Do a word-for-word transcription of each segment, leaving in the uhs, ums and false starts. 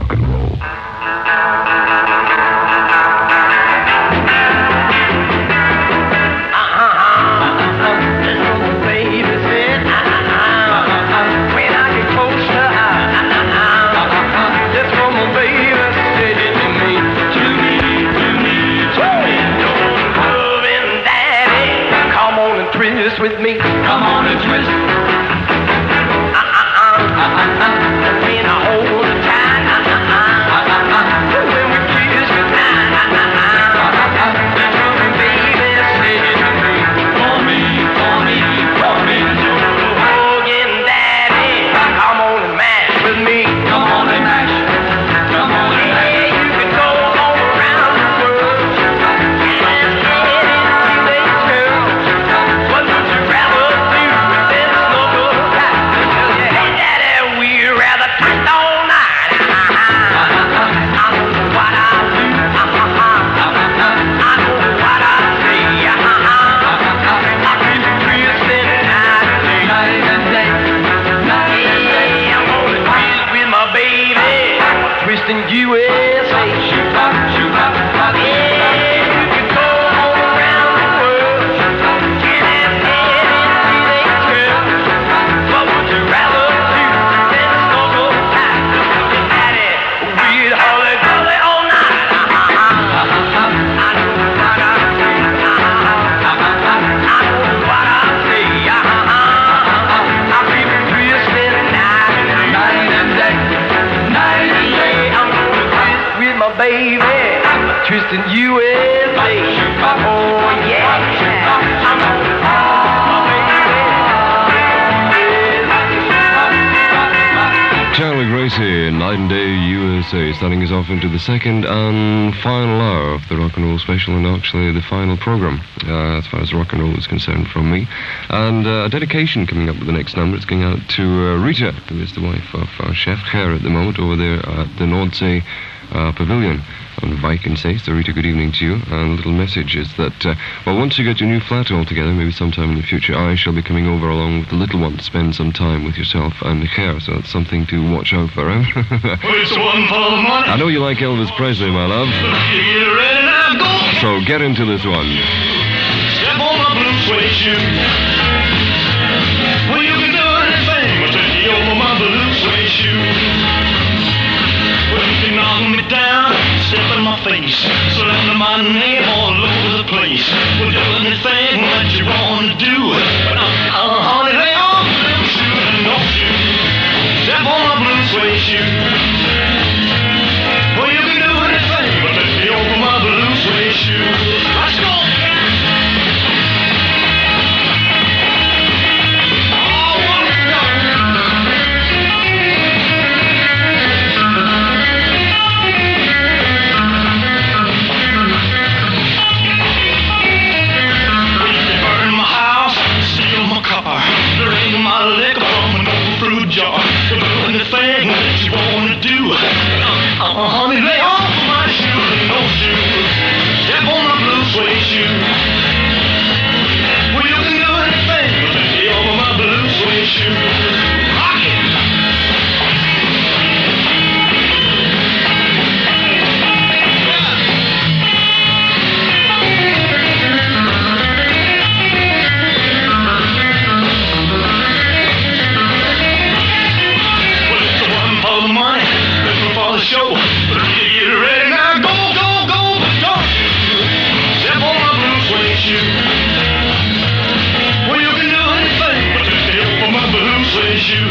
rock and roll. With me, come on and twist. Uh uh uh, uh uh uh. When I hold her tight, uh uh uh, uh uh uh. When we kiss goodnight, uh uh uh, uh uh. Come baby, say it to me. For me, for me, for me. Hugging daddy, come on and mash with me. Come on and mash, come on and mash. Yeah, you can go all around the world and get into these girls. What would you rather do with this snuggle tight? Tell you, hey daddy, we'd rather twist all night. I know what I'll do. I know what I'll say. I'll keep you twisting night and day. Night and day. Night and day. I'm gonna twist with my baby. Twisting U S A. Shoot up, shoot up, up. Yeah, you can go all around the world. Get that head into these girls. What would you rather do than snuggle tight? Hey, daddy, we'd holly golly all night. I know what I say. I know what I say. I'll keep you twisting night and day. Night and day. Night and day. I'm gonna twist with my baby. Twisting U S A. Oh yeah. I'm gonna twist my baby. Charlie Gracie, Night and Day U S A, starting us off into the second and final hour of the rock and roll special, and actually the final program, uh, as far as rock and roll is concerned, from me. And uh, a dedication coming up with the next number. It's going out to uh, Rita, who is the wife of our chef Ger at the moment over there at the Noordzee uh, Pavilion on Vikensee. So Rita, good evening to you. And a little message is that, uh, well, once you get your new flat all together, maybe sometime in the future, I shall be coming over along with the little one to spend some time with yourself and Ger. So that's something to watch out for, eh? I know you like Elvis Presley, my love. So get into this one. Step on my blue suede shoe. Well, you can do anything but take you over my blue suede shoe. Well, you can knock me down, step in my face, slander my name all over the place. Well, do anything that you want to do. But uh, uh, honey, lay off the blue shoe and don't you step on my blue suede shoe. Well, you can do anything but take me over my blue suede shoe. Let's go! Drink my liquor from an old fruit jar. Do anything that you wanna do. Uh, uh, honey, lay off of my shoes and don't you step on my blue suede shoe. Well, you can do anything but take me over my blue suede shoe. Rock it! Show. Get ready now, go, go, go, go. Step on my blue suede shoe. Well, you can do anything but step on my blue suede shoe.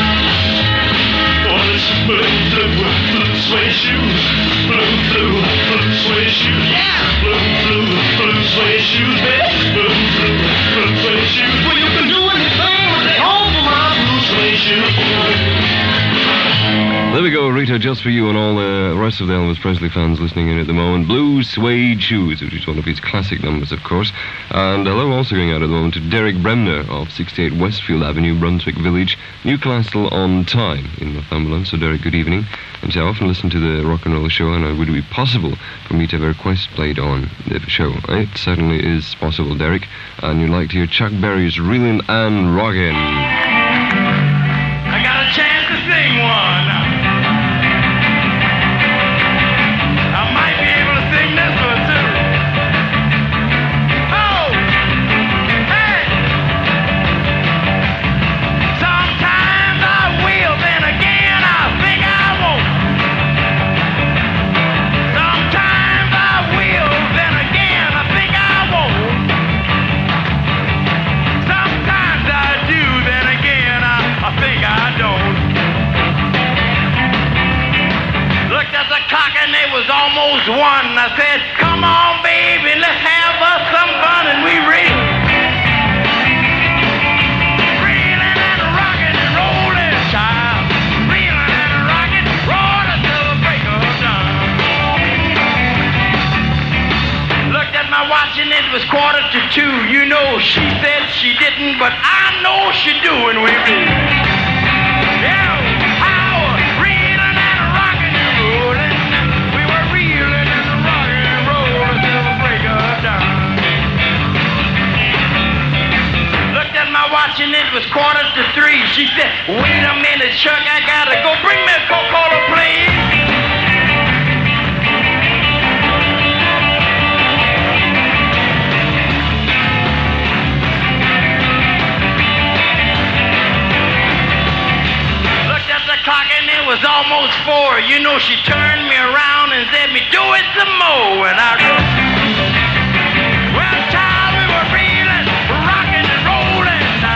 Oh, this blue, blue, blue suede shoes. Blue, blue, blue suede shoes. Yeah. Blue, blue, blue suede shoes, baby. Blue, blue, blue suede shoes. Well, you can do anything but stay home for my blue suede shoes. There we go, Rita, just for you and all the rest of the Elvis Presley fans listening in at the moment. Blue Suede Shoes, which is one of his classic numbers, of course. And hello also going out at the moment to Derek Bremner of sixty-eight Westfield Avenue, Brunswick Village, Newcastle on Tyne in Northumberland. So, Derek, good evening. And so I often listen to the rock and roll show, and would it be possible for me to have a request played on the show? It certainly is possible, Derek. And you'd like to hear Chuck Berry's Reelin' and Rockin'. I got a chance to sing one. almost one. I said, come on, baby, let's have us some fun, and we reeled. Reeling and rocking and rolling, child. Reeling and rocking, rolling till the break of dawn. Looked at my watch and it was quarter to two. You know, she said she didn't, but I know she do, and we reeled. And it was quarter to three. She said, wait a minute, Chuck, I gotta go. Bring me a Coca-Cola, please. Looked at the clock and it was almost four. You know, she turned me around and said, me do it some more. And I wrote, well, child, we were reeling, rocking and rolling.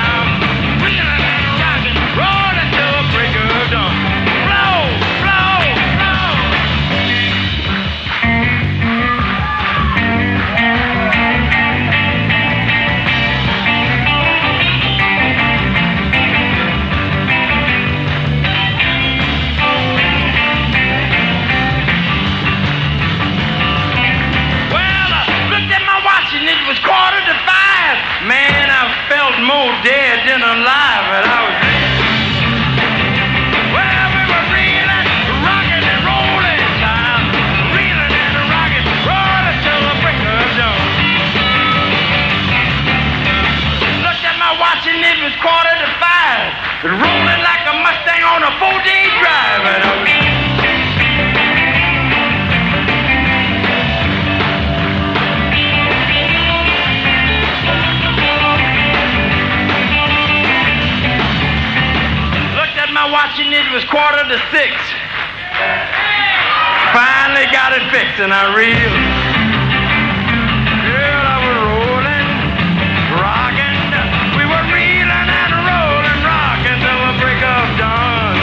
Quarter to five. Man, I felt more dead than alive, and I was well, we were reeling, rocking and rolling, child. Reeling and rocking, rolling till the break of dawn. Looked at my watch and it was quarter to five. Rolling like a Mustang on a four-day drive, and I was watching it was quarter to six. Finally got it fixed and I reeled. Girl, I was rolling, rocking. We were reeling and rolling, rocking till the break of dawn.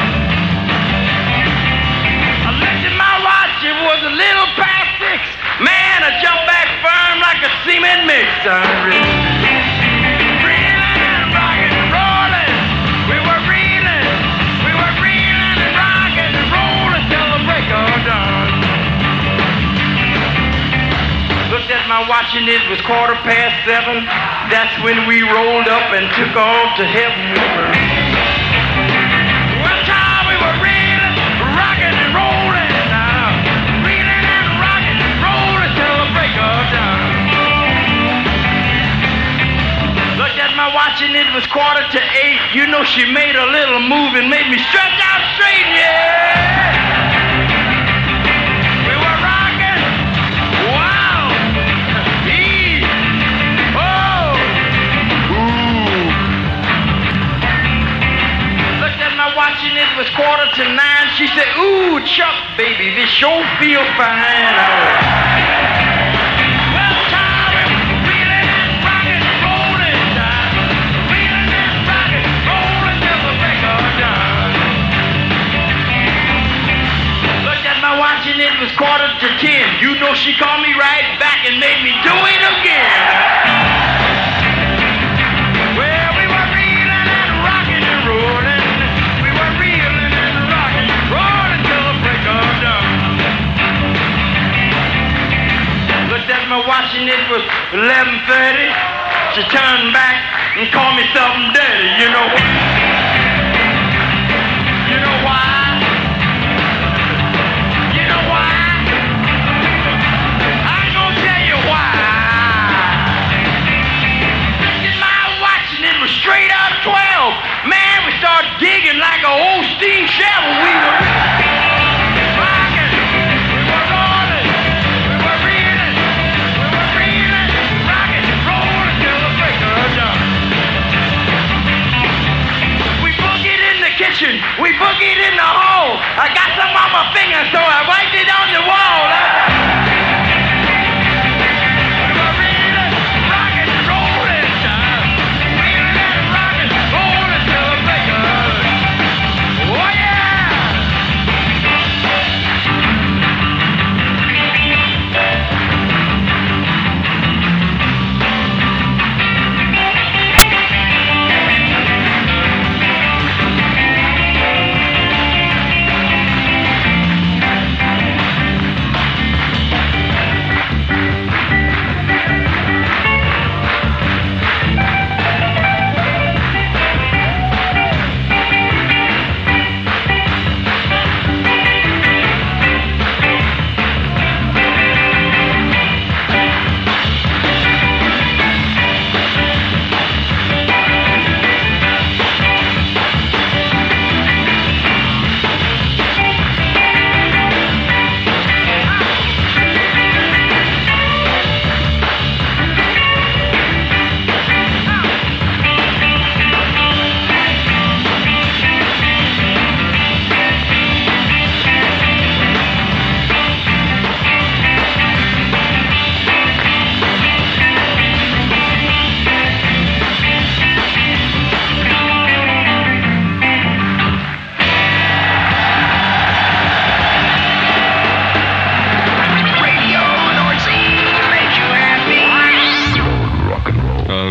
I looked at my watch, it was a little past six. Man, I jumped back firm like a cement mix. I reeled. Looked at my watch and it was quarter past seven. That's when we rolled up and took off to heaven. Well, child, we were reeling, rocking and rolling now. Reeling and rocking and rolling till the break of dawn. Looked at my watch and it was quarter to eight. You know, she made a little move and made me stretch out straight, yeah. Watching it was quarter to nine. She said, ooh, Chuck, baby, this sure feel fine. Well, child, reeling and rocking, rolling, child. Reeling and rocking, rolling till the break of dawn. Looked at my watch and it was quarter to ten. You know she called me right back and made me do it again. My watch and it was eleven thirty. She turned back and called me something dirty. You know what? You know why? You know why? I ain't gonna tell you why. Looked at my watch and it was straight up twelve. Man, we started digging like an old steam shovel. We were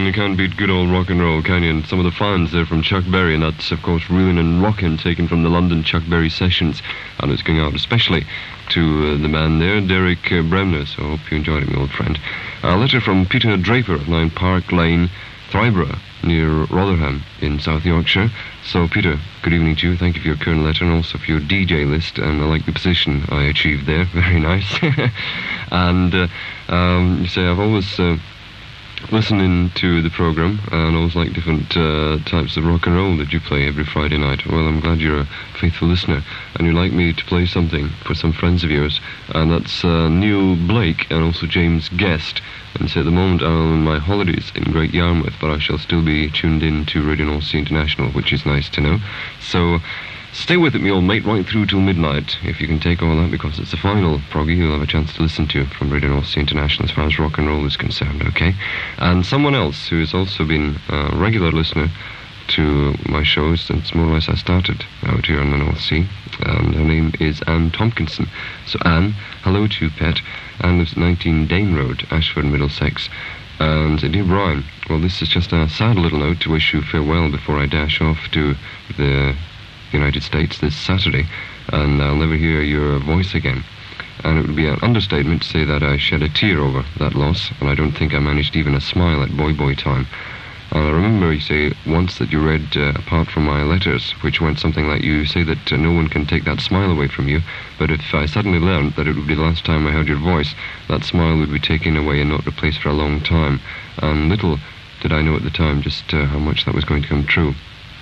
you can't beat good old rock and roll, can you? And some of the fans there from Chuck Berry, and that's, of course, Reelin' and Rockin', taken from the London Chuck Berry sessions. And it's going out especially to uh, the man there, Derek uh, Bremner. So I hope you enjoyed it, my old friend. A letter from Peter Draper of nine Park Lane, Thryborough, near Rotherham in South Yorkshire. So, Peter, good evening to you. Thank you for your current letter and also for your D J list. And I like the position I achieved there. Very nice. and uh, um, you say, I've always uh, listened to the program and always like different uh, types of rock and roll that you play every Friday night. Well, I'm glad you're a faithful listener. And you'd like me to play something for some friends of yours. And that's uh, Neil Blake and also James Guest. And so at the moment I'm on my holidays in Great Yarmouth, but I shall still be tuned in to Radio North Sea International, which is nice to know. So stay with it, me old mate, right through till midnight, if you can take all that, because it's the final proggy you'll have a chance to listen to from Radio North Sea International as far as rock and roll is concerned, okay? And someone else who has also been a regular listener to my shows since more or less I started out here on the North Sea, and her name is Anne Tompkinson. So Anne, hello to you, pet. Anne lives at nineteen Dane Road, Ashford, Middlesex. And dear Brian, well, this is just a sad little note to wish you farewell before I dash off to the United States this Saturday, and I'll never hear your voice again. And it would be an understatement to say that I shed a tear over that loss, and I don't think I managed even a smile at Boy Boy time. And I remember you say once that you read, uh, apart from my letters, which went something like, you say that uh, no one can take that smile away from you, but if I suddenly learned that it would be the last time I heard your voice, that smile would be taken away and not replaced for a long time. And little did I know at the time just uh, how much that was going to come true.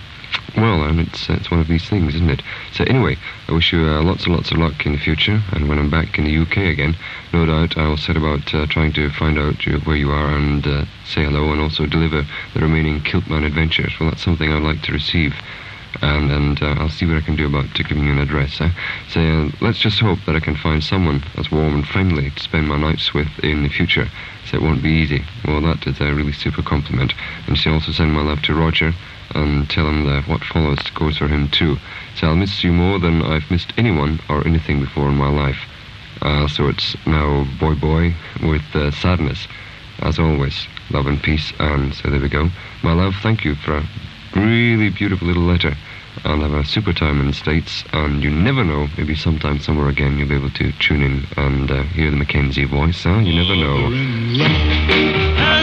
Well, and it's uh, it's one of these things, isn't it? So anyway, I wish you uh, lots and lots of luck in the future, and when I'm back in the U K again, no doubt I will set about uh, trying to find out uh, where you are and uh, say hello, and also deliver the remaining Kiltman adventures. Well, that's something I'd like to receive, and and uh, I'll see what I can do about uh, giving you an address. Eh? So uh, let's just hope that I can find someone as warm and friendly to spend my nights with in the future. So it won't be easy. Well, that is a really super compliment. And she also send my love to Roger, and tell him that what follows goes for him too. So I'll miss you more than I've missed anyone or anything before in my life. Uh, so it's now Boy Boy with uh, sadness. As always, love and peace. And so there we go. My love, thank you for a really beautiful little letter. And have a super time in the States. And you never know, maybe sometime somewhere again you'll be able to tune in and uh, hear the Mackenzie voice. Huh? You never know.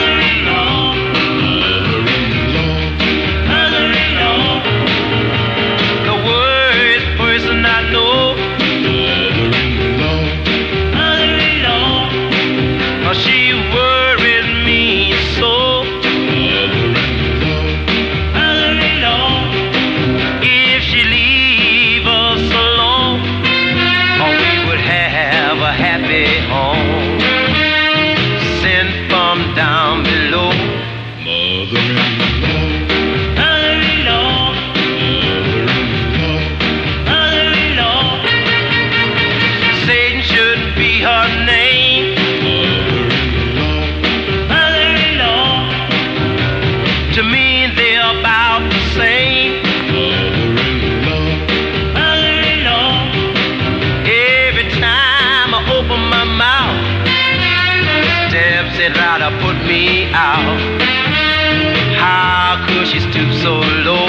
Put me out. How could she stoop so low?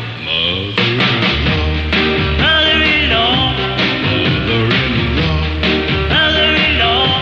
Mother-in-law, mother-in-law, mother-in-law.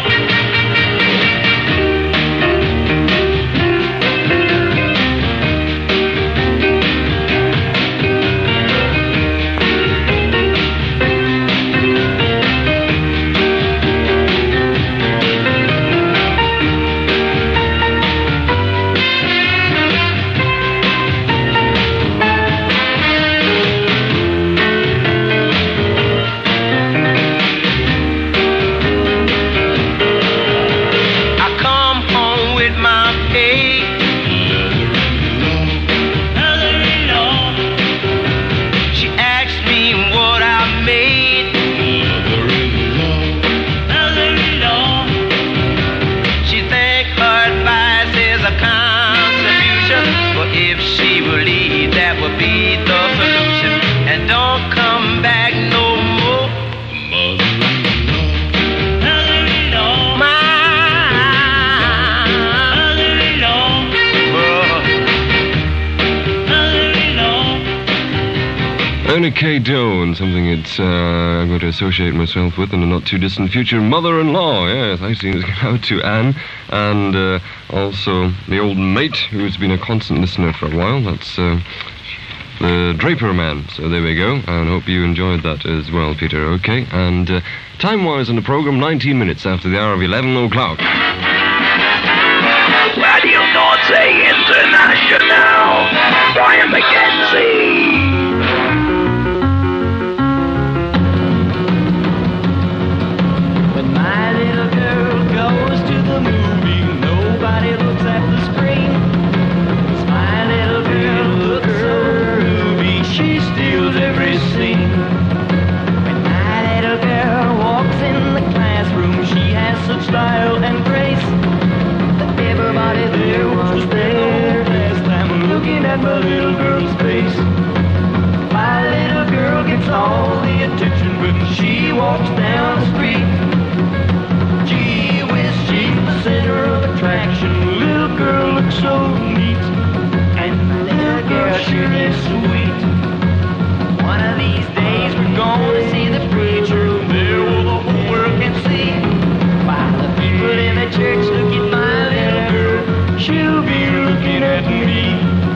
Johnny K. Doe, and something it's uh, I'm going to associate myself with in the not-too-distant future. Mother-in-law, yes, I see. It's going out to Anne, and uh, also the old mate, who's been a constant listener for a while. That's uh, the Draper Man. So there we go, and hope you enjoyed that as well, Peter. Okay, and uh, time-wise on the program, nineteen minutes after the hour of eleven o'clock. Radio Nazi International, Brian McKenzie. When my little girl goes to the movie, nobody looks at the screen. As my little girl looks so groovy, she steals every scene. When my little girl walks in the classroom, she has such style and grace. Everybody there was there last time looking at my little girl's face. My little girl gets all the attention when she walks down the street. Gee whiz, she's the center of attraction. The little girl looks so neat, and my little girl sure is sweet. One of these days we're gonna see the preacher. There will the whole world can see. While the people in the church look at my little girl, she'll be looking at me.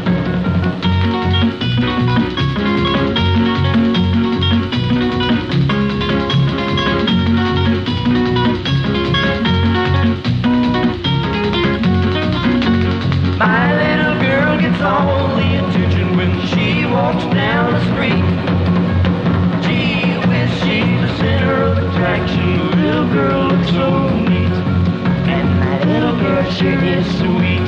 My little girl gets all the attention when she walks down the street. Gee whiz, she's the center of attraction. The little girl looks so neat, and my little girl sure is sweet.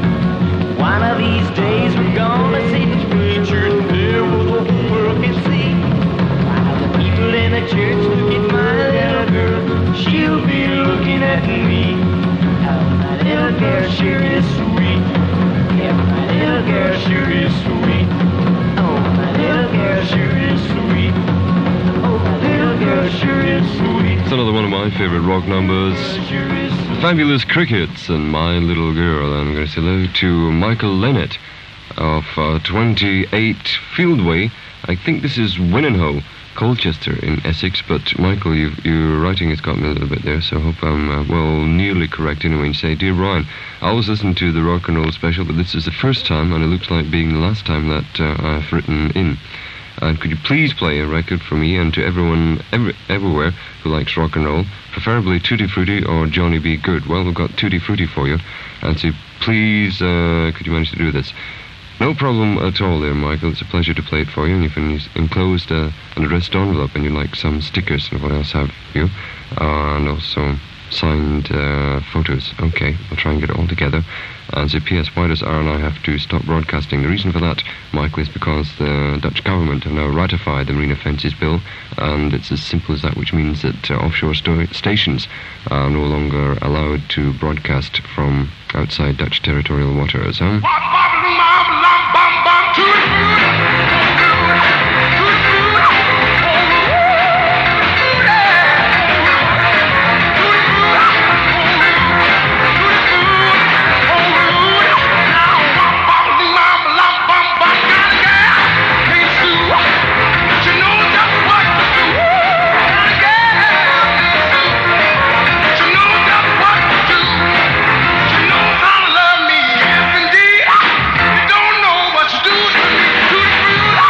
One of these days we're gonna see the preacher, and there will the whole world can see. While the people in the church look at my little girl, she'll be looking at me. Oh, my little girl sure is sweet. Yeah, my little girl sure is sweet. Oh, my little girl sure is sweet. Oh, my little girl sure is sweet. It's another one of my favourite rock numbers. Sure is sweet. Fabulous Crickets and My Little Girl. And I'm going to say hello to Michael Lennett of uh, twenty-eight Fieldway. I think this is Winninhoe, Colchester in Essex. But Michael, you, your writing has got me a little bit there, so I hope I'm, uh, well, nearly correct anyway. You say, Dear Brian, I always listen to the rock and roll special, but this is the first time, and it looks like being the last time that uh, I've written in. And could you please play a record for me and to everyone every, everywhere who likes rock and roll, preferably Tutti Frutti or Johnny B. Good? Well, we've got Tutti Frutti for you. And so please, uh, could you manage to do this? No problem at all there, Michael. It's a pleasure to play it for you. And you've enclosed uh, an addressed envelope, and you like some stickers and what else have you. Uh, and also signed uh, photos. Okay, I'll try and get it all together. And so, P S, why does R and I have to stop broadcasting? The reason for that, Michael, is because the Dutch government have now ratified the Marine Offences Bill, and it's as simple as that, which means that uh, offshore sto- stations are no longer allowed to broadcast from outside Dutch territorial waters. Huh? Love me, yes indeed. You don't know what you do to me.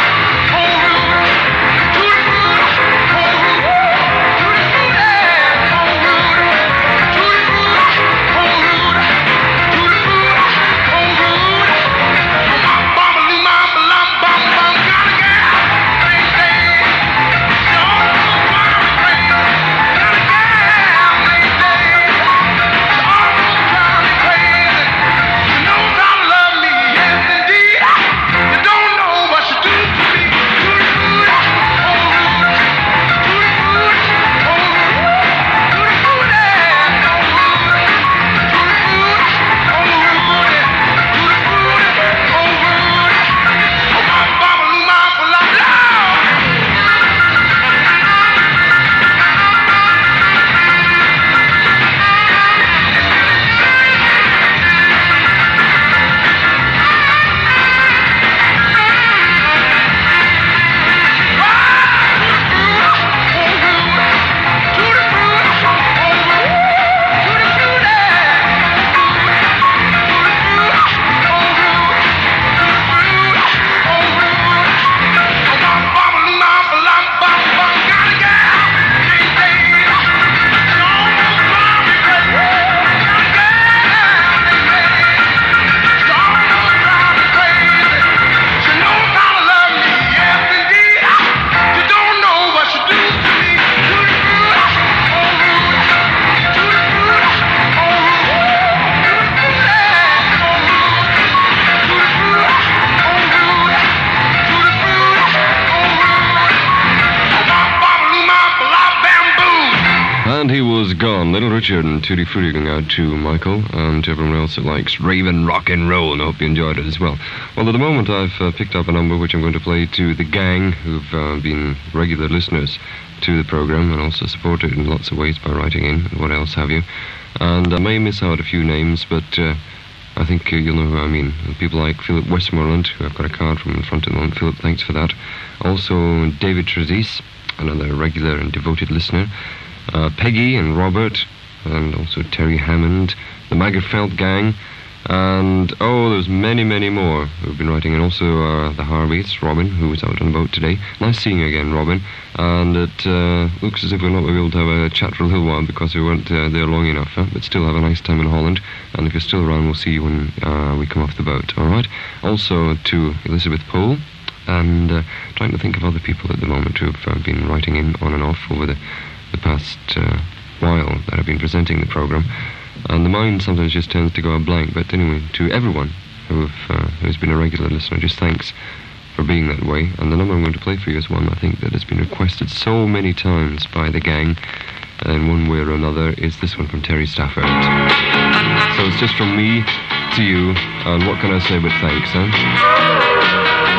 And he was gone. Little Richard and Tutti Frutti going out to Michael and to everyone else that likes raven rock and roll, and I hope you enjoyed it as well. Well, at the moment I've uh, picked up a number which I'm going to play to the gang who've uh, been regular listeners to the program and also supported in lots of ways by writing in and what else have you. And I may miss out a few names, but uh, I think uh, you'll know who I mean. People like Philip Westmoreland, who I've got a card from in front of the moment. Philip, thanks for that. Also David Trezise, another regular and devoted listener. Uh, Peggy and Robert, and also Terry Hammond, the Magerfeld gang, and oh, there's many, many more who've been writing, and also uh, the Harveys, Robin, who was out on the boat today. Nice seeing you again, Robin. And it uh, looks as if we're not going to be able to have a chat for a little while because we weren't uh, there long enough, huh? But still have a nice time in Holland. And if you're still around, we'll see you when uh, we come off the boat, all right? Also to Elizabeth Poole, and uh, trying to think of other people at the moment who've uh, been writing in on and off over the the past uh, while that I've been presenting the program, and the mind sometimes just tends to go a blank. But anyway, to everyone who've, uh, who's been a regular listener, just thanks for being that way. And the number I'm going to play for you is one I think that has been requested so many times by the gang in one way or another. Is this one from Terry Stafford. So it's just from me to you, and what can I say but thanks, huh?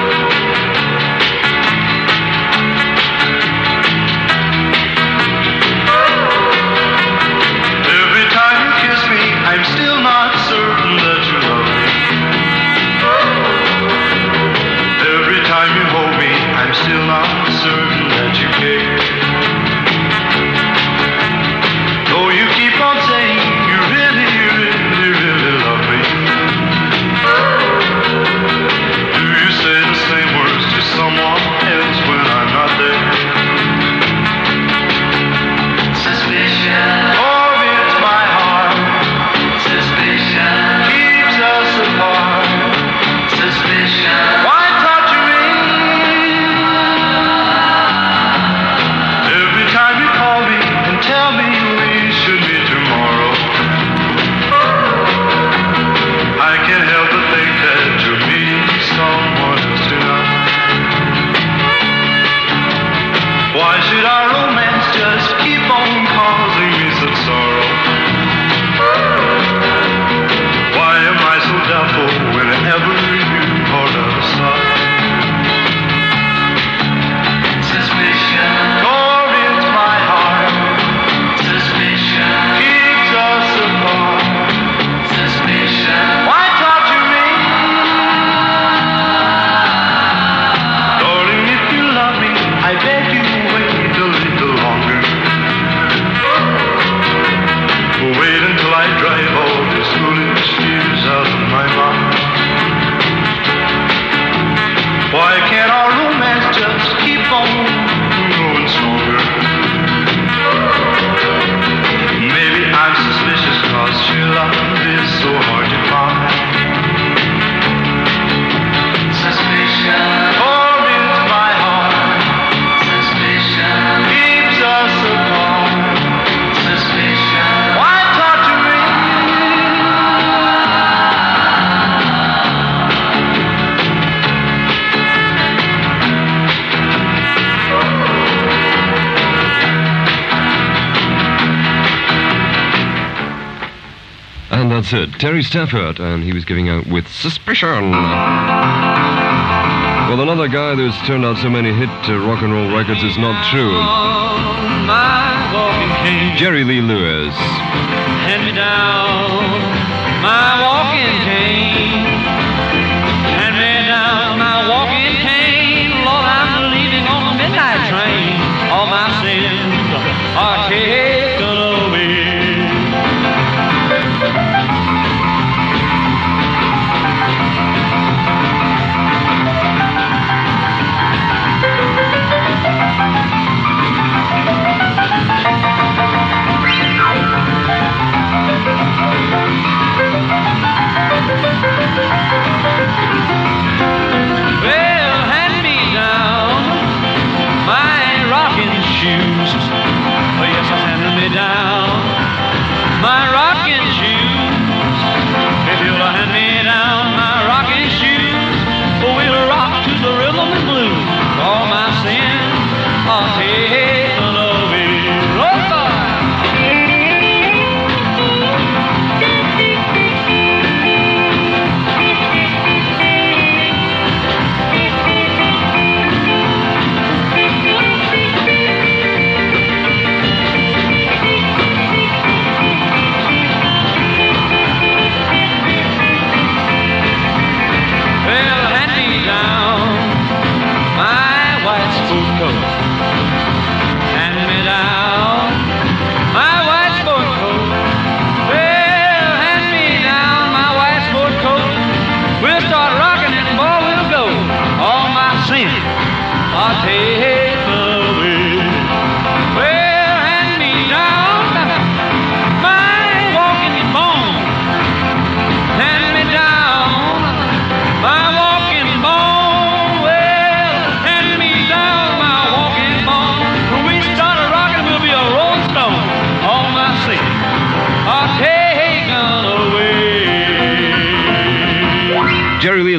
I'm still not certain that you love me. Every time you hold me, I'm still not certain that you care. Though you keep on saying you really, really, really love me. Do you say the same words to someone else when I'm not there? Suspicion. Keeps us apart. Suspicion. Why torture me? Every time you call me and tell me we should meet tomorrow, I can't help but think that you're meeting someone else tonight. Why should our romance just keep on causing me such sorrow? Why am I so doubtful whenever you hold out a sigh? Suspicion torments my heart. Suspicion keeps us apart. Suspicion. Why torture me? Darling, if you love me, I beg you wait a little longer. Wait until I drive all this foolish fears out of my mind. Why can't our romance just keep on growing stronger? Maybe I'm suspicious cause your love is so hard to find. Suspicion torments my heart. Suspicion keeps us apart. Suspicion. Why torture me? And that's it, Terry Stafford, and he was giving out with Suspicion. Well, another guy who's turned out so many hit uh, rock and roll records is not true. My walking cane, Jerry Lee Lewis. hand me down my walking cane. Hand me down my walking cane. Lord, I'm leaving on the midnight train. All my sins are taken away.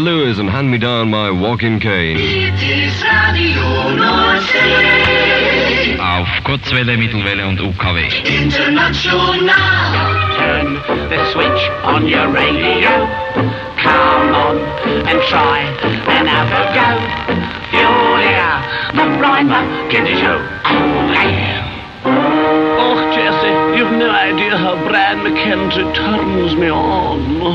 Lewis and Hand Me Down My Walking Cane. It is Radio Nordsee. Auf Kurzwelle, Mittelwelle und U K W. International. Turn the switch on your radio. Come on and try and have a go. You'll hear the Brian McKenzie Show. Oh, yeah. Oh, Jesse, you've no idea how Brian McKenzie turns me on.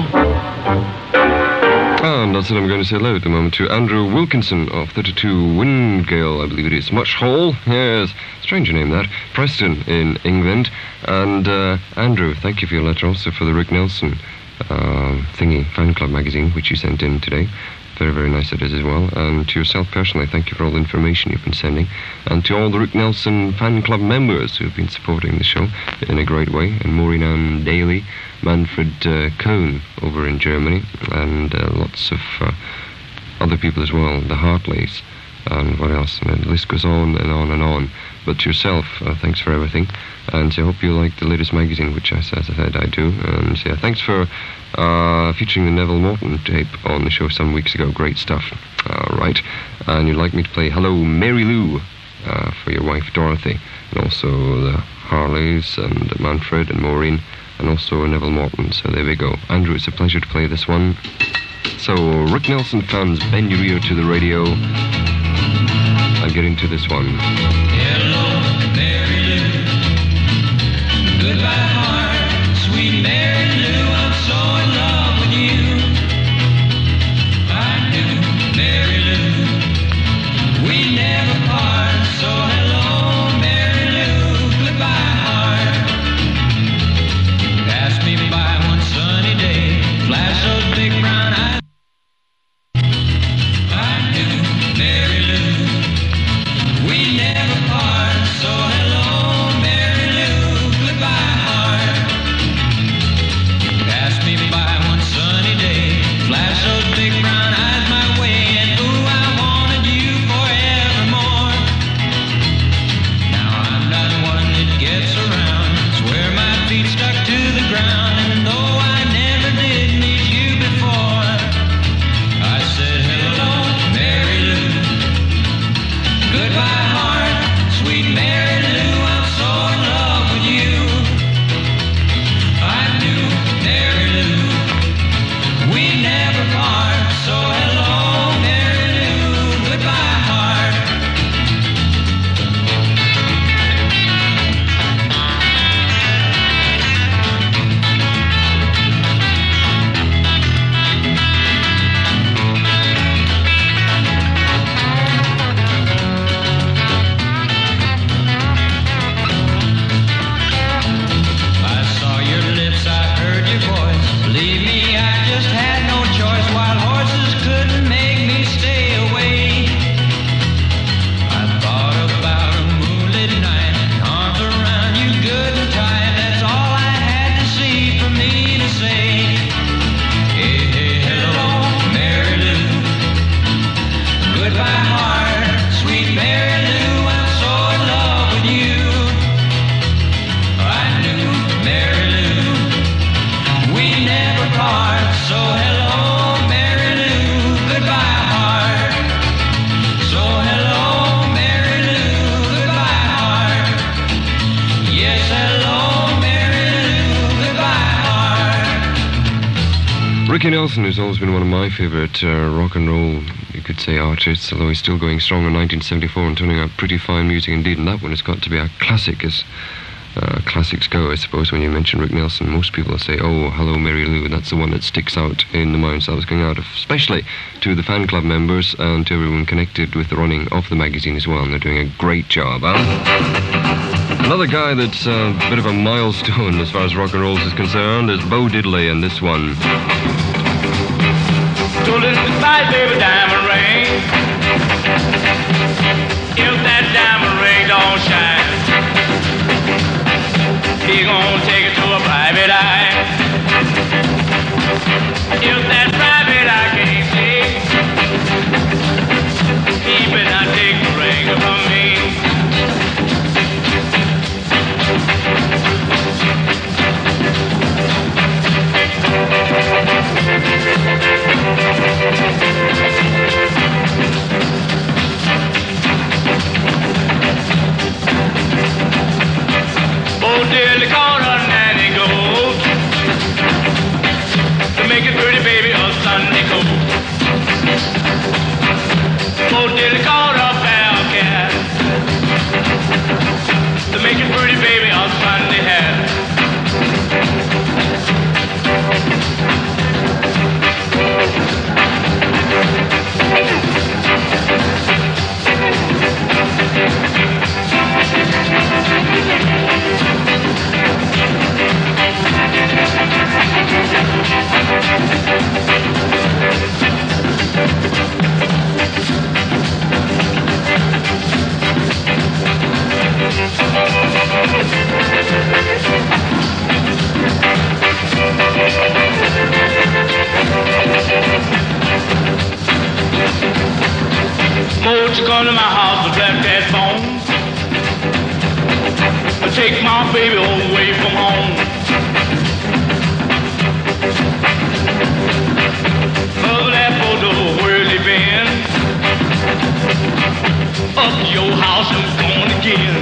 And that's what I'm going to say hello at the moment to Andrew Wilkinson of thirty-two Wingale, I believe it is. Much Hall, yes, stranger name that. Preston in England. And uh, Andrew, thank you for your letter also for the Rick Nelson uh, thingy, fan club magazine, which you sent in today. Very, very nice it is as well. And to yourself personally, thank you for all the information you've been sending. And to all the Rick Nelson fan club members who have been supporting the show in a great way. And Maureen Ann Daly, Manfred uh, Cohn over in Germany, and uh, lots of uh, other people as well, the Hartleys, and what else? And the list goes on and on and on. But to yourself, uh, thanks for everything. And I hope you like the latest magazine, which, I, as I said, I do. And yeah, thanks for uh, featuring the Neville Morton tape on the show some weeks ago. Great stuff. All right. And you'd like me to play Hello, Mary Lou uh, for your wife, Dorothy. And also the Harleys and Manfred and Maureen. And also Neville Morton. So there we go. Andrew, it's a pleasure to play this one. So, Rick Nelson fans, bend your ear to the radio. I'll get into this one. Hello, Mary Lou. Goodbye, heart. Sweet Mary Lou, I'm so in love with you. I do, Mary Lou. We never part. So hello, Mary Lou. Goodbye, heart. Pass me by one sunny day. Flash those big brown eyes. I do, Mary Lou. We never part, so hello, Mary Lou, goodbye, heart. Pass me by one sunny day, flash those big brown eyes my way, and ooh, I wanted you forevermore. Now I'm not one that gets around, swear my feet stuck to the ground, and though I never did meet you before, I said hello, Mary Lou. Goodbye, heart, sweet Mary Lou, I'm so in love with you. I do, Mary Lou, we never part, so hello, Mary Lou, goodbye, heart. I saw your lips, I heard your voice. Believe me, I just had no choice. Wild horses couldn't make me stay away. I thought about a moonlit night, arms around you good and tight. That's all I had to see for me to say. Hey, hey, hello, Mary Lou. Goodbye, heart, sweet Mary Lou. I'm so in love with you. I do, Mary Lou. We never part, so hello, Mary Lou. Goodbye, heart. So hello, Mary Lou. Goodbye, heart. Yes, hello, Mary Lou. Goodbye, heart. Ricky Nelson has always been one of my favourite uh, rock and roll, you could say, artists, although he's still going strong in nineteen seventy-four and turning out pretty fine music indeed, and that one has got to be a classic as uh, classics go, I suppose. When you mention Rick Nelson, most people say, oh, Hello, Mary Lou, and that's the one that sticks out in the mind. So I was going out, especially to the fan club members and to everyone connected with the running of the magazine as well, and they're doing a great job, huh? Another guy that's uh, a bit of a milestone as far as rock and roll is concerned is Bo Diddley, and this one. So listen, goodbye, baby, diamond ring. If that diamond ring don't shine, he gonna take it to a private eye. If that private eye can't see, he better not take the ring from me. Bo Diddley called her nanny goat to make it pretty baby a Sunday coat. Bo Diddley called her Bearcat to make it pretty baby a Sunday hat. Won't you come to my house to black that bone? Take my baby away from home. Over that photo whirly been up to your house and gone again.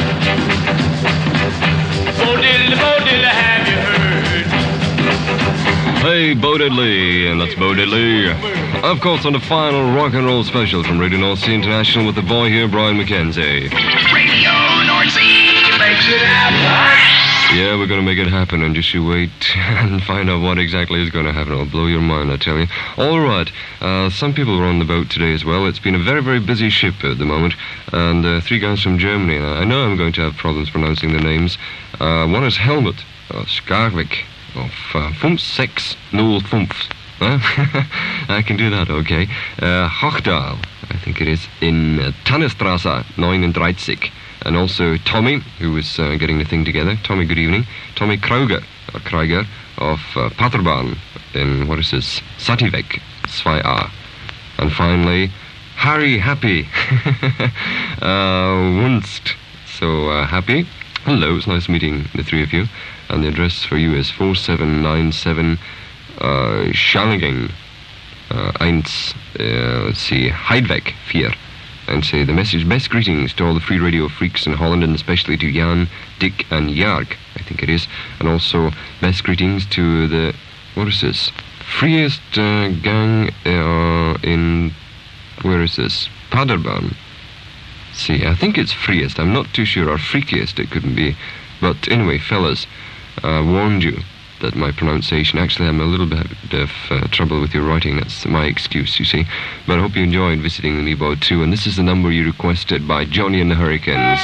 Bo Diddley, Bo Diddley, have you heard? Hey, Bo Diddley, and that's Bo Diddley. Of course, on the final rock and roll special from Radio North Sea International with the boy here, Brian McKenzie. Radio North Sea makes it happen. Yeah, we're going to make it happen, and just you wait and find out what exactly is going to happen. It'll blow your mind, I tell you. All right, uh, some people were on the boat today as well. It's been a very, very busy ship at the moment, and uh, three guys from Germany. I know I'm going to have problems pronouncing the names. Uh, one is Helmut uh, Skarvik of uh, Fumps six Null Fumps. Huh? I can do that, okay. Uh, Hochdal, I think it is, in uh, Tannestrasse thirty-nine. And also Tommy, who was uh, getting the thing together. Tommy, good evening. Tommy Krauger, or Krauger, of uh, Paterbahn in, what is this, Sativek, two A. And finally, Harry Happy, uh, Wunst. So, uh, Happy, hello, it's nice meeting the three of you. And the address for you is four seven nine seven uh, Schallingen, uh, eins, uh, let's see, Heidweg, four. And say the message, best greetings to all the free radio freaks in Holland, and especially to Jan, Dick, and Jark, I think it is. And also best greetings to the, what is this, freest uh, gang uh, in, where is this, Paderborn. See, I think it's freest, I'm not too sure, or freakiest it couldn't be. But anyway, fellas, I uh, warned you that my pronunciation, actually I'm a little bit of uh, trouble with your writing, that's my excuse, you see. But I hope you enjoyed visiting the Nebo too, and this is the number you requested by Johnny and the Hurricanes.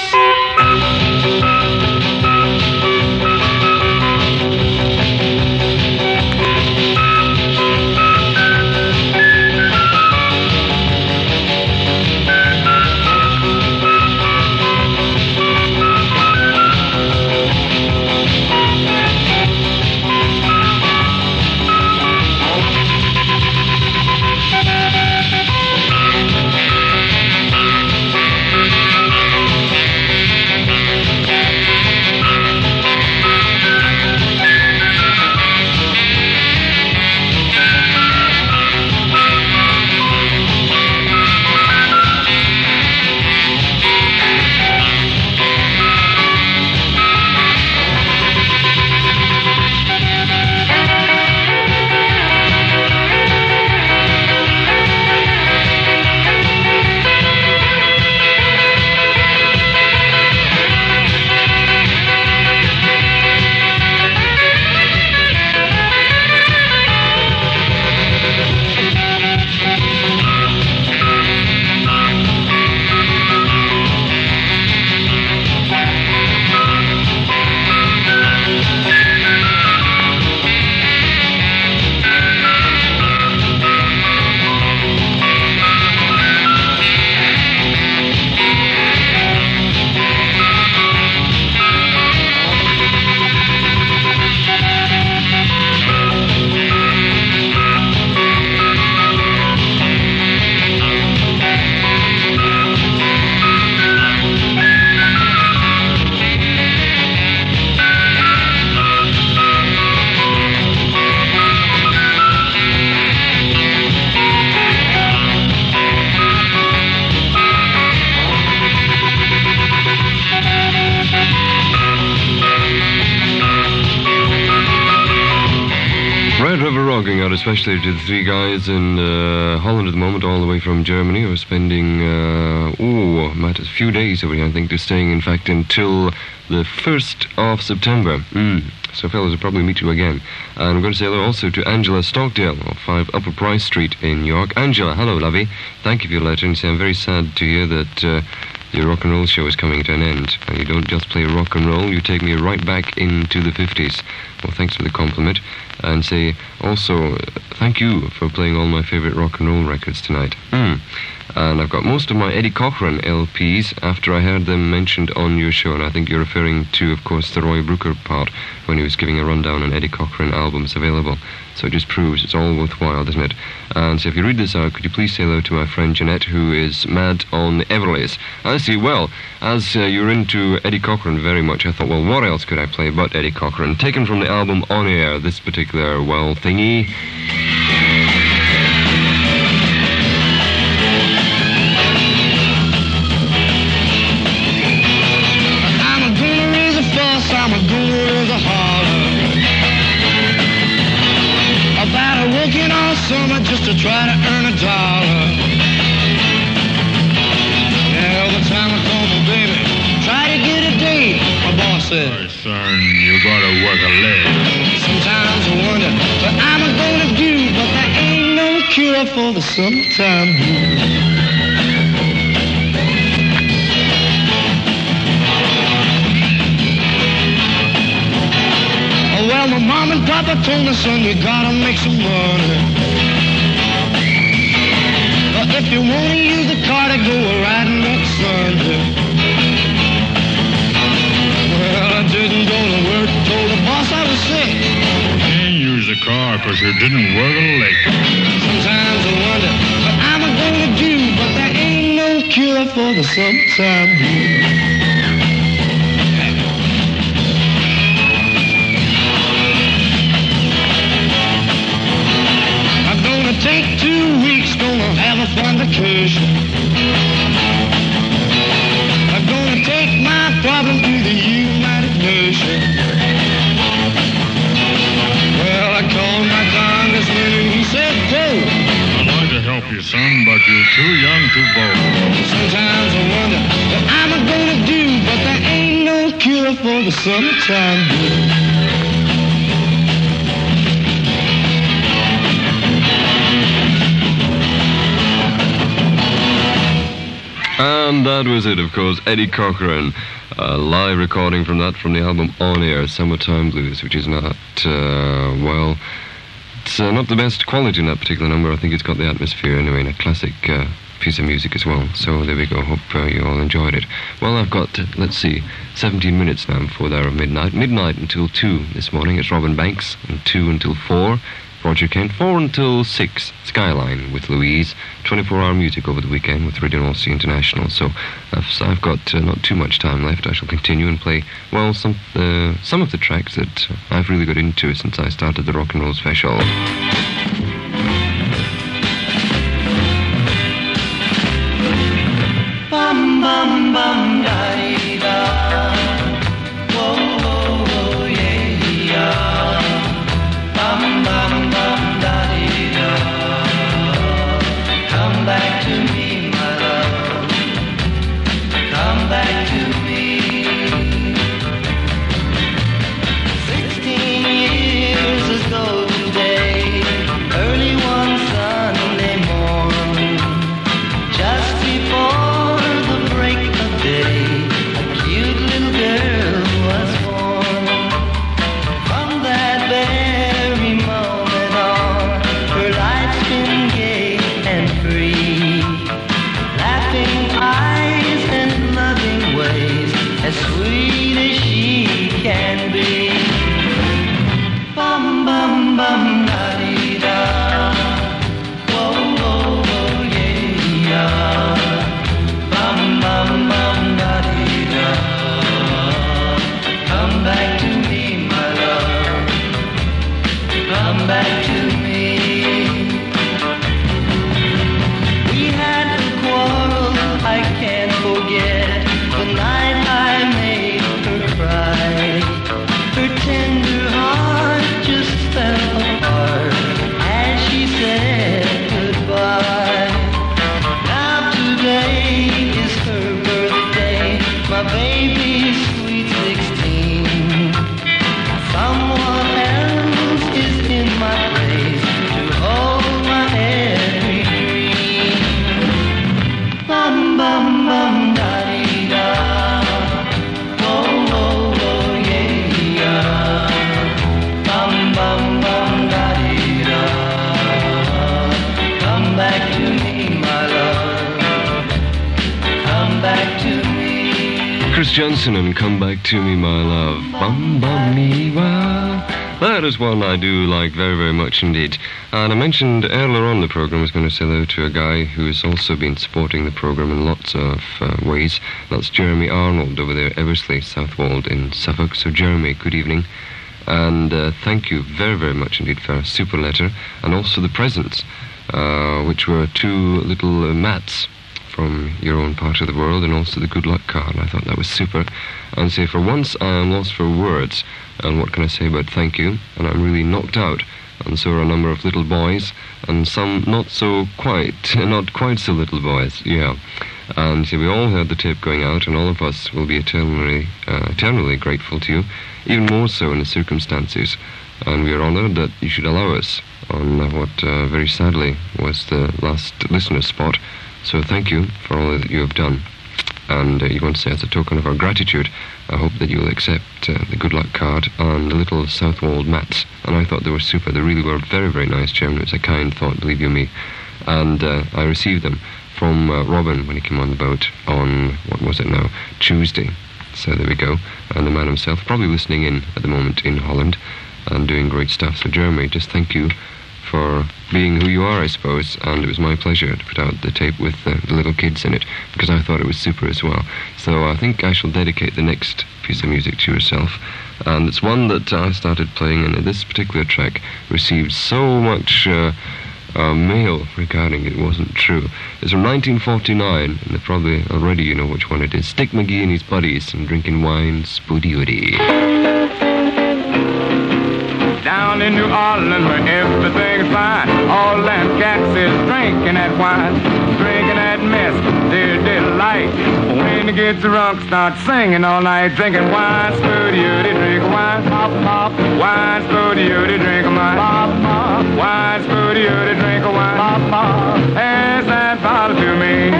of a rock going out, especially to the three guys in uh, Holland at the moment, all the way from Germany, who are spending, uh, oh, Matt, a few days over here, I think. They're staying, in fact, until the first of September. Mm. So, fellas, will probably meet you again. And I'm going to say hello also to Angela Stockdale of five Upper Price Street in New York. Angela, hello, lovey. Thank you for your letter, and say I'm very sad to hear that uh, your rock and roll show is coming to an end. And you don't just play rock and roll, you take me right back into the fifties. Well, thanks for the compliment. And say also, uh, thank you for playing all my favourite rock and roll records tonight. Mm. And I've got most of my Eddie Cochran L Ps after I heard them mentioned on your show, and I think you're referring to, of course, the Roy Brooker part when he was giving a rundown on Eddie Cochran albums available. So it just proves it's all worthwhile, doesn't it? And so if you read this out, could you please say hello to my friend Jeanette, who is mad on Everleys. I see. Well, as uh, you're into Eddie Cochran very much, I thought, well, what else could I play but Eddie Cochran? Taken from the album On Air, this particular, well, thingy. I'm a gonna raise a holler about a working all summer just to try to earn a dollar. Yeah, all the time I call my baby, try to get a date. My boss said, "Hey, son, you gotta work a leg." Sometimes I wonder what I'm gonna do, but there ain't no cure for the summertime blues. Well, my mom and papa told me, son, you gotta make some money. But if you wanna use the car to go riding next Sunday. Well, I didn't go to work, told the boss I was sick. You can't use the car because you didn't work a leg. Sometimes I wonder what I'm gonna do, but there ain't no cure for the summertime blues. Take two weeks, gonna have a fun vacation. I'm gonna take my problem to the United Nations. Well, I called my congressman and he said, go. I'd like to help you, son, but you're too young to vote. Sometimes I wonder what I'm gonna do, but there ain't no cure for the summertime blues. And that was it, of course, Eddie Cochran. A live recording from that, from the album On Air, Summertime Blues, which is not, uh, well, it's uh, not the best quality in that particular number. I think it's got the atmosphere anyway, and a classic uh, piece of music as well. So there we go. Hope uh, you all enjoyed it. Well, I've got, uh, let's see, seventeen minutes now before the hour of midnight. Midnight until two this morning. It's Robin Banks, and two until four. Roger Kent, four until six, Skyline with Louise, twenty-four hour music over the weekend with Radio North Sea International. So I've, I've got uh, not too much time left. I shall continue and play, well, some uh, some of the tracks that I've really got into since I started the Rock and Roll Special. Bum bum bum da da, whoa whoa whoa yeah yeah, bum bum bum da da. Come back to me, my love. Come back to me. Sixteen years ago today, Johnson and Come Back to Me, My Love. Bum bum me wow. That is one I do like very, very much indeed. And I mentioned earlier on the program I was going to say hello to a guy who has also been supporting the program in lots of uh, ways. That's Jeremy Arnold over there, Eversley, Southwold in Suffolk. So Jeremy, good evening. And uh, thank you very, very much indeed for a super letter. And also the presents, uh, which were two little uh, mats from your own part of the world, and also the good luck card. I thought that was super. And say, for once I am lost for words, and what can I say but thank you, and I'm really knocked out. And so are a number of little boys, and some not so quite, not quite so little boys, yeah. And so we all heard the tape going out, and all of us will be eternally, uh, eternally grateful to you, even more so in the circumstances. And we are honoured that you should allow us on uh, what uh, very sadly was the last listener spot. So thank you for all that you have done. And uh, you want to say, as a token of our gratitude, I hope that you will accept uh, the good luck card and the little Southwold mats. And I thought they were super. They really were very, very nice, Chairman. It was a kind thought, believe you me. And uh, I received them from uh, Robin when he came on the boat on, what was it now, Tuesday. So there we go. And the man himself, probably listening in at the moment in Holland and doing great stuff. So Jeremy, just thank you for being who you are, I suppose, and it was my pleasure to put out the tape with uh, the little kids in it, because I thought it was super as well. So I think I shall dedicate the next piece of music to yourself, and it's one that I started playing, and this particular track received so much uh, uh, mail regarding it wasn't true. It's from nineteen forty-nine, and probably already you know which one it is. Stick McGee and his buddies, and drinking wine, spoody-woody. Down in New Orleans where everything's fine, all them cats is drinking that wine, drinking that mess, their delight. When they get drunk, start singing all night, drinking wine, spoody-woody, drink wine, pop, pop, wine, spoody-woody, drink wine, pop, pop, wine, spoody-woody, drink wine, pop, pop, pass that bottle to me.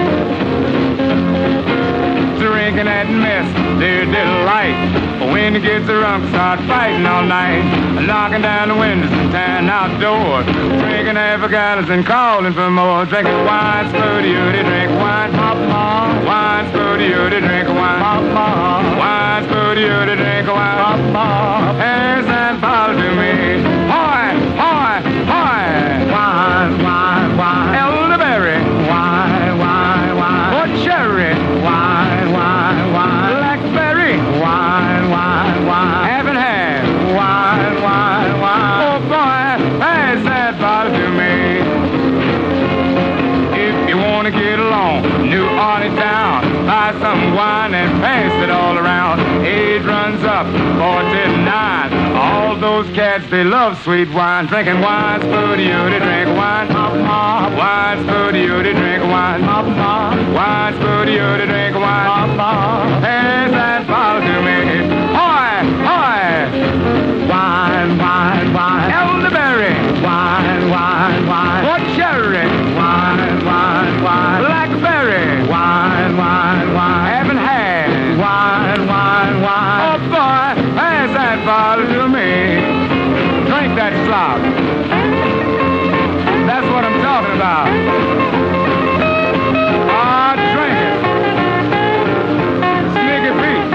Drinking that mess, their delight. When it gets drunk, start fighting all night, knocking down the windows and tearing out doors, drinking half a gallons and calling for more, drinking wine, spoody-woody, drink wine, pop, pop, wine, spoody-woody, drink wine, pop, pop, wine, spoody-woody, drink wine, pop, pop, here's that bottle to me, hoy, hoy, hoy, wine, wine, wine, elderberry, wine, wine, wine, or cherry, wine, wine, wine, blackberry, wine, wine, wine, haven't had wine, wine, wine. Oh boy, pass that bottle to me. If you want to get along, New Orleans town, buy some wine and pass it all around. Age runs up, forty-nine. All those cats, they love sweet wine, drinking wine, spoody-woody, drink wine, pop, pop, wine, spoody-woody, drink wine, pop, pop, wine, spoody-woody, drink wine, pop, pop, pass that bottle to me. Hoy, hoy, wine, wine, wine, elderberry, wine, wine, wine, or cherry, wine, wine, wine, blackberry, wine, wine, wine, haven't had wine, wine, wine. Oh boy, pass that bottle to me. Drink that slop. That's what I'm talking about. Ah, drink it. Snicky Pete.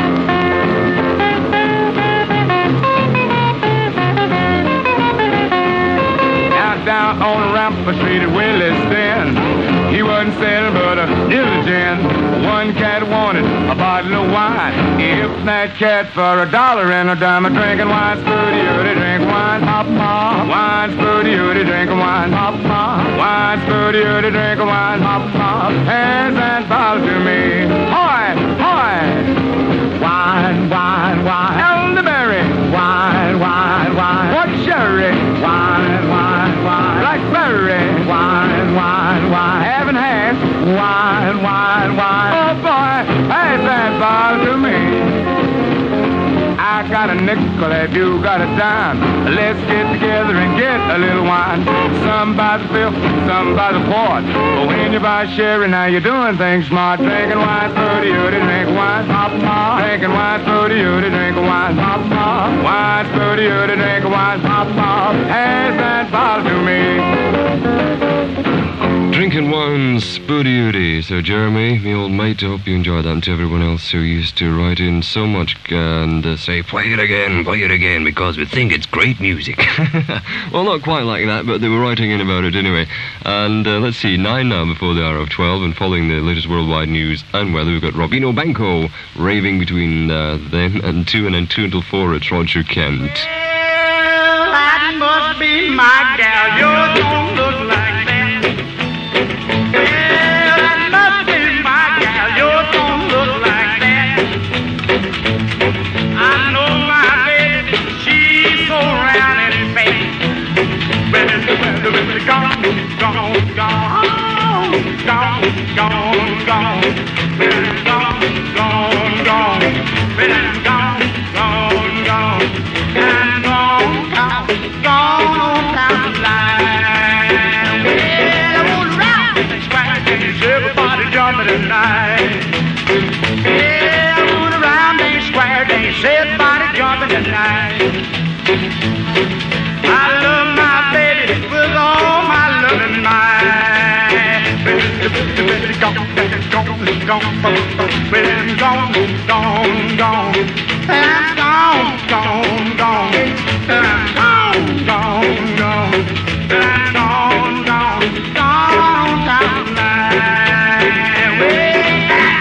Now down on Rampart Street at Willie's Den, he wasn't selling but a diligent. One cat wanted a bottle of wine. If that cat for a dollar and a dime, a drinking wine, spoody-woody, drink wine, pop, pop, wine, spoody-woody, drink wine, pop, pop, wine, spoody-woody, drink wine, pop, pop, hands that bottle to me. Hoy, hoy, wine, wine, wine, elderberry, wine, wine, wine, or cherry, wine, wine, wine, blackberry, wine, wine, wine, haven't had wine, wine, wine. Oh boy, pass that bottle to me. I got a nickel if you got a dime. Let's get together and get a little wine. Some by the fifth, some by the quart. But when you buy sherry, now you're doing things smart. Drinking wine, spoody-woody, drink wine, pop, pop. Drinking wine, spoody-woody, drink wine, pop, pop. Wine, spoody-woody, drink wine, pop, pop. Pass that bottle to me. Drinking Wine's Spooty Oody. So, Jeremy, me old mate, I hope you enjoyed that, and to everyone else who used to write in so much and uh, say, play it again, play it again, because we think it's great music. Well, not quite like that, but they were writing in about it anyway. And uh, let's see, nine now before the hour of twelve, and following the latest worldwide news and weather, we've got Robino Banco raving between uh, then and two, and then two until four at Roger Kent. Well, that must be my gal. You don't look like that. Well, that must be my gal. You don't look like that. I know my baby. She's so round and fat. Well, well, well, gone, gone, gone, gone, gone, gone. Well, gone, gone, gone. Well, gone, gone, gone. And gone, gone, gone on down the line. Well, I wanna rock this square dance, everybody jumping tonight. Yeah, I wanna round this square dance, everybody jumping tonight. I love my baby with all my loving might. Gone, gone, gone, well, gone, gone, gone. And gone, gone, gone. And gone, gone, gone. And gone, gone, gone down the line. Way back.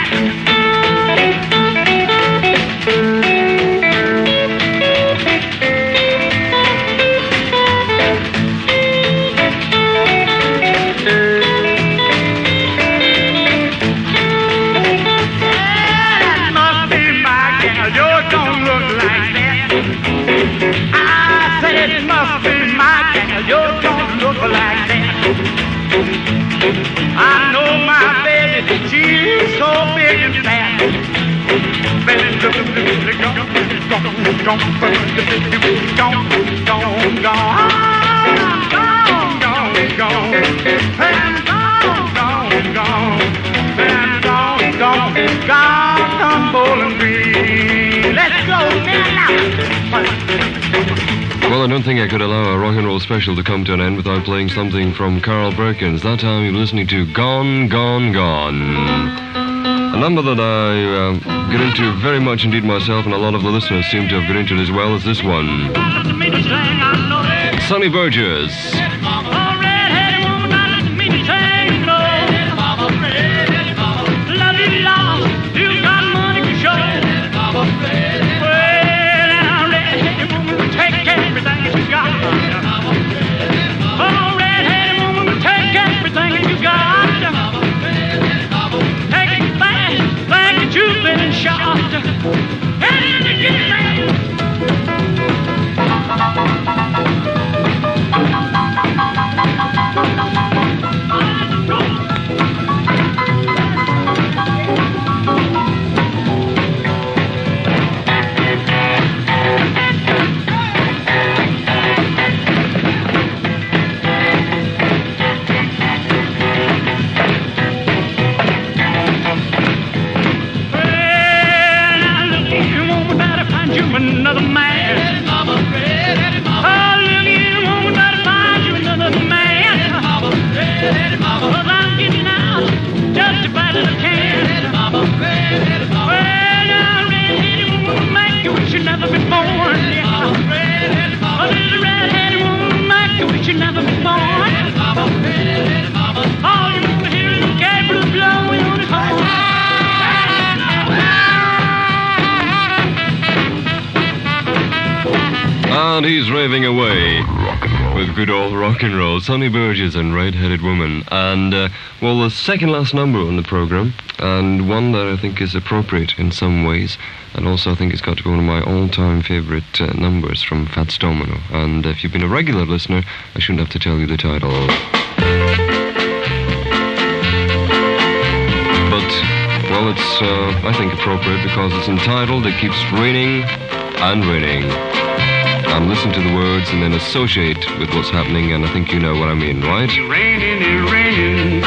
I know my baby, she's so big and fat. Baby, gone, gone, gone, gone, gone, gone, gone, and gone, gone, gone, and gone, gone, gone, from Bowling Green. Let's go now. Well, I don't think I could allow a rock and roll special to come to an end without playing something from Carl Perkins. That time you were listening to Gone, Gone, Gone. A number that I uh, get into very much indeed myself, and a lot of the listeners seem to have got into it as well as this one. Sonny Burgess. Another man. Oh, look, you woman, better find you another man. Cause I'm getting out just about as I can. Well, now, red-headed woman make you wish you'd never been born. Yeah. Oh, little red-headed woman make you wish you'd never been born. All you want to hear is a Gabriel blowing on his horn. And he's raving away with good old rock and roll, Sonny Burgess and Red-Headed Woman. And, uh, well, the second last number on the program, and one that I think is appropriate in some ways, and also I think it's got to be one of my all-time favourite uh, numbers from Fats Domino. And if you've been a regular listener, I shouldn't have to tell you the title. But, well, it's, uh, I think, appropriate because it's entitled It Keeps Raining and Raining. And listen to the words and then associate with what's happening, and I think you know what I mean, right? It's raining, it's raining.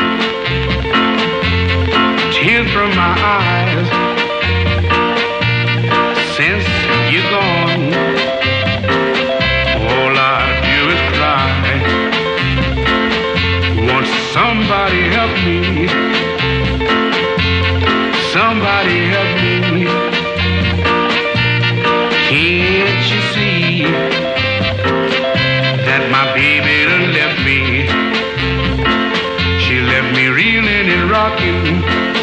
Tears from my eyes. Since you're gone, all I do is cry. Want somebody you see that my baby done left me? She left me reeling and rocking,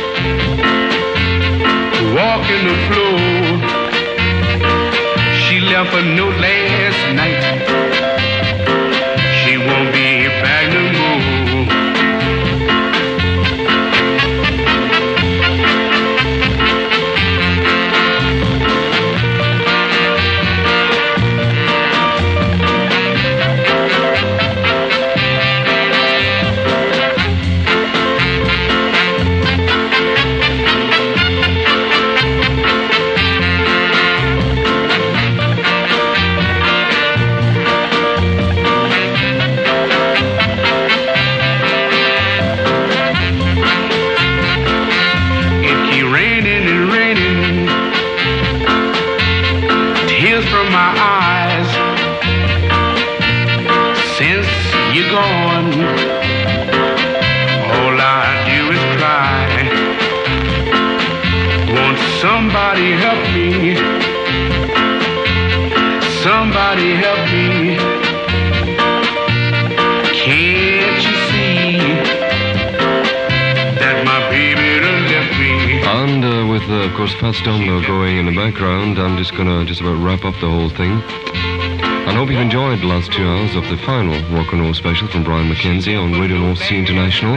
walking the floor. She left a note last night. She won't be back no more. Somebody help me. Somebody help me. Can't you see that my baby done left me? And uh, with, uh, of course, Fats Domino going in the background, I'm just gonna just about wrap up the whole thing. I hope you've enjoyed the last two hours of the final rock and roll special from Brian McKenzie on Radio North Sea International.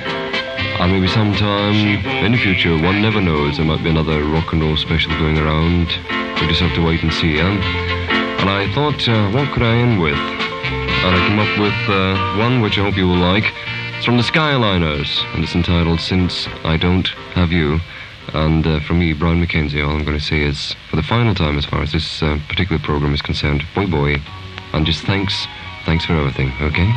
And maybe sometime in the future, one never knows, there might be another rock and roll special going around. We just have to wait and see, yeah? And I thought, uh, what could I end with? And I came up with uh, one which I hope you will like. It's from the Skyliners, and it's entitled Since I Don't Have You. And uh, from me, Brian McKenzie, all I'm going to say is, for the final time as far as this uh, particular program is concerned, boy boy, and just thanks, thanks for everything, okay?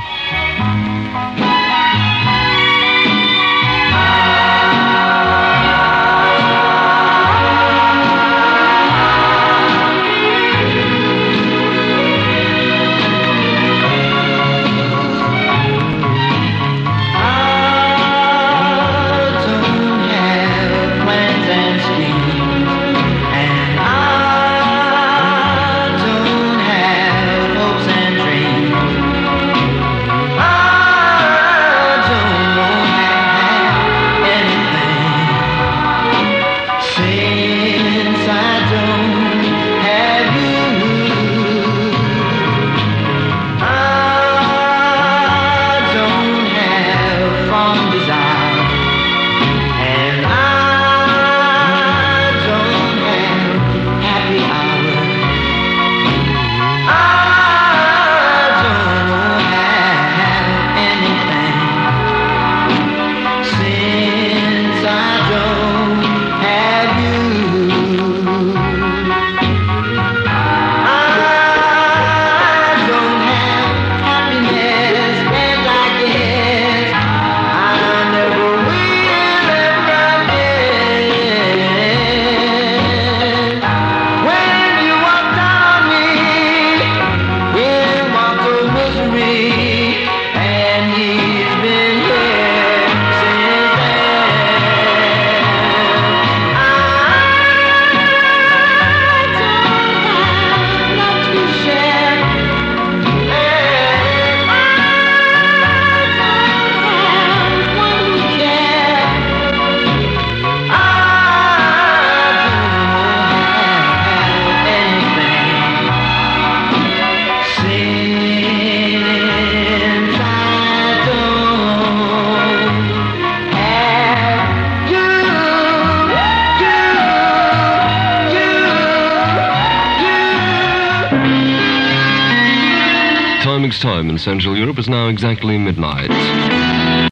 Time in Central Europe is now exactly midnight.